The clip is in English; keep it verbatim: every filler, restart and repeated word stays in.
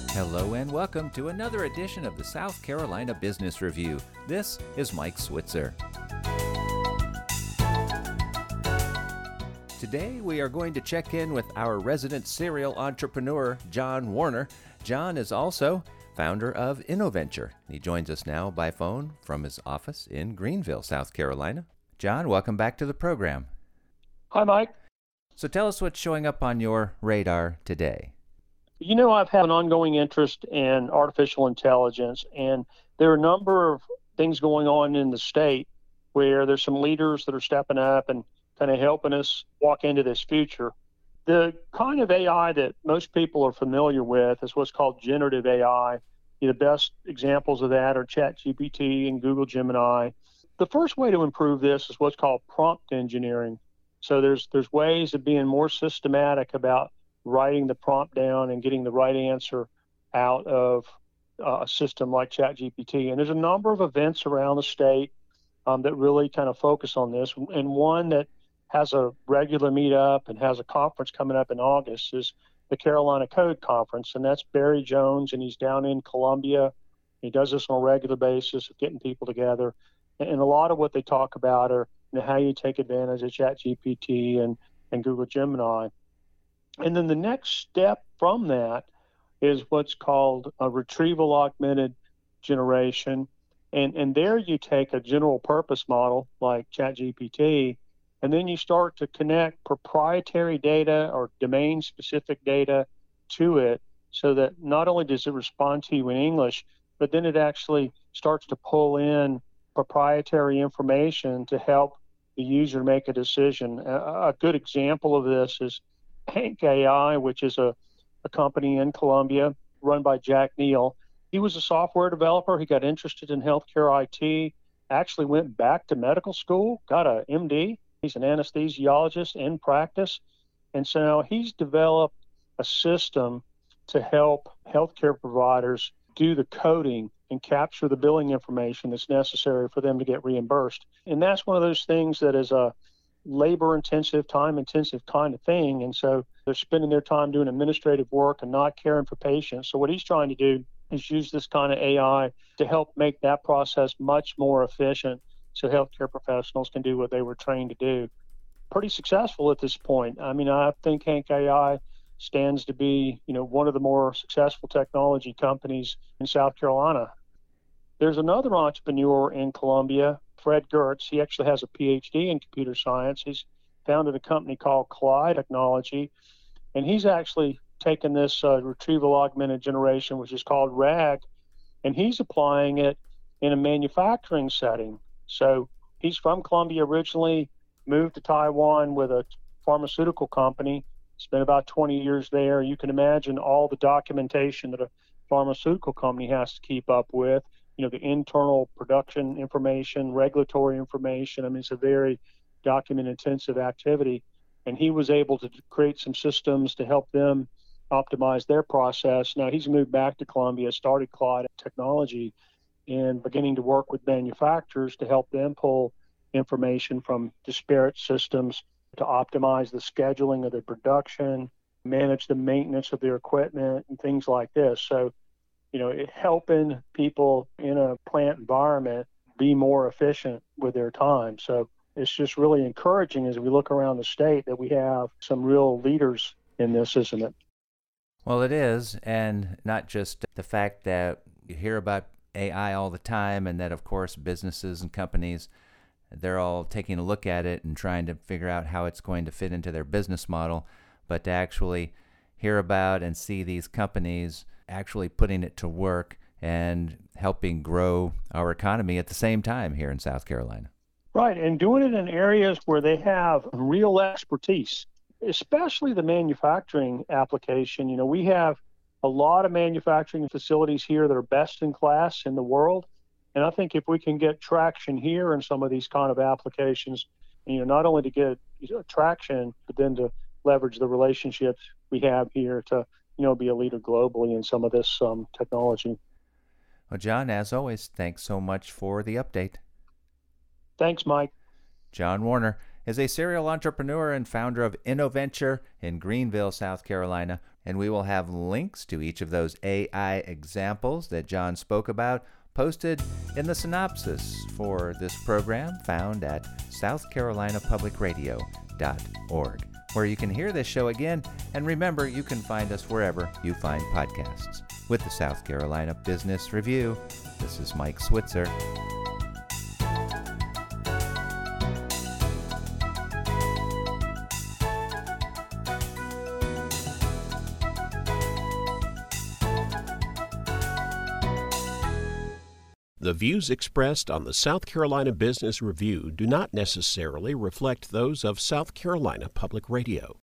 Hello and welcome to another edition of the South Carolina Business Review. This is Mike Switzer. Today we are going to check in with our resident serial entrepreneur, John Warner. John is also founder of InnoVenture. He joins us now by phone from his office in Greenville, South Carolina. John, welcome back to the program. Hi, Mike. So tell us what's showing up on your radar today. You know, I've had an ongoing interest in artificial intelligence, and there are a number of things going on in the state where there's some leaders that are stepping up and kind of helping us walk into this future. The kind of A I that most people are familiar with is what's called generative A I. The best examples of that are ChatGPT and Google Gemini. The first way to improve this is what's called prompt engineering. So there's there's ways of being more systematic about writing the prompt down and getting the right answer out of uh, a system like ChatGPT. And there's a number of events around the state um, that really kind of focus on this. And one that has a regular meetup and has a conference coming up in August is the Carolina Code Conference. And that's Barry Jones, and he's down in Columbia. He does this on a regular basis of getting people together. And, and a lot of what they talk about are you know, how you take advantage of ChatGPT and, and Google Gemini. And then the next step from that is what's called a retrieval augmented generation. And, and there you take a general purpose model like ChatGPT, and then you start to connect proprietary data or domain specific data to it so that not only does it respond to you in English, but then it actually starts to pull in proprietary information to help the user make a decision. A, a good example of this is Hank A I, which is a, a company in Columbia run by Jack Neal. He was a software developer. He got interested in healthcare I T, actually went back to medical school, got a M D. He's an anesthesiologist in practice. And so now he's developed a system to help healthcare providers do the coding and capture the billing information that's necessary for them to get reimbursed. And that's one of those things that is a labor-intensive, time-intensive kind of thing. And so they're spending their time doing administrative work and not caring for patients. So what he's trying to do is use this kind of A I to help make that process much more efficient so healthcare professionals can do what they were trained to do. Pretty successful at this point. I mean, I think Hank A I stands to be, you know, one of the more successful technology companies in South Carolina. There's another entrepreneur in Columbia, Fred Gertz. He actually has a P H D in computer science. He's founded a company called Collide Technology, and he's actually taken this uh, retrieval augmented generation, which is called RAG, and he's applying it in a manufacturing setting. So he's from Columbia originally, moved to Taiwan with a pharmaceutical company, spent about twenty years there. You can imagine all the documentation that a pharmaceutical company has to keep up with. You know, the internal production information, regulatory information. I mean, it's a very document-intensive activity. And he was able to create some systems to help them optimize their process. Now, he's moved back to Columbia, started Collide Technology, and beginning to work with manufacturers to help them pull information from disparate systems to optimize the scheduling of their production, manage the maintenance of their equipment, and things like this. So, you know, it helping people in a plant environment be more efficient with their time. So it's just really encouraging as we look around the state that we have some real leaders in this, isn't it? Well, it is, and not just the fact that you hear about A I all the time and that, of course, businesses and companies, they're all taking a look at it and trying to figure out how it's going to fit into their business model, but to actually hear about and see these companies actually putting it to work and helping grow our economy at the same time here in South Carolina. Right, and doing it in areas where they have real expertise, especially the manufacturing application. You know, we have a lot of manufacturing facilities here that are best in class in the world. And I think if we can get traction here in some of these kind of applications, you know, not only to get traction, but then to leverage the relationships we have here to, you know, be a leader globally in some of this um, technology. Well, John, as always, thanks so much for the update. Thanks, Mike. John Warner is a serial entrepreneur and founder of InnoVenture in Greenville, South Carolina. And we will have links to each of those A I examples that John spoke about posted in the synopsis for this program found at south carolina public radio dot org, where you can hear this show again. And remember, you can find us wherever you find podcasts. With the South Carolina Business Review, this is Mike Switzer. The views expressed on the South Carolina Business Review do not necessarily reflect those of South Carolina Public Radio.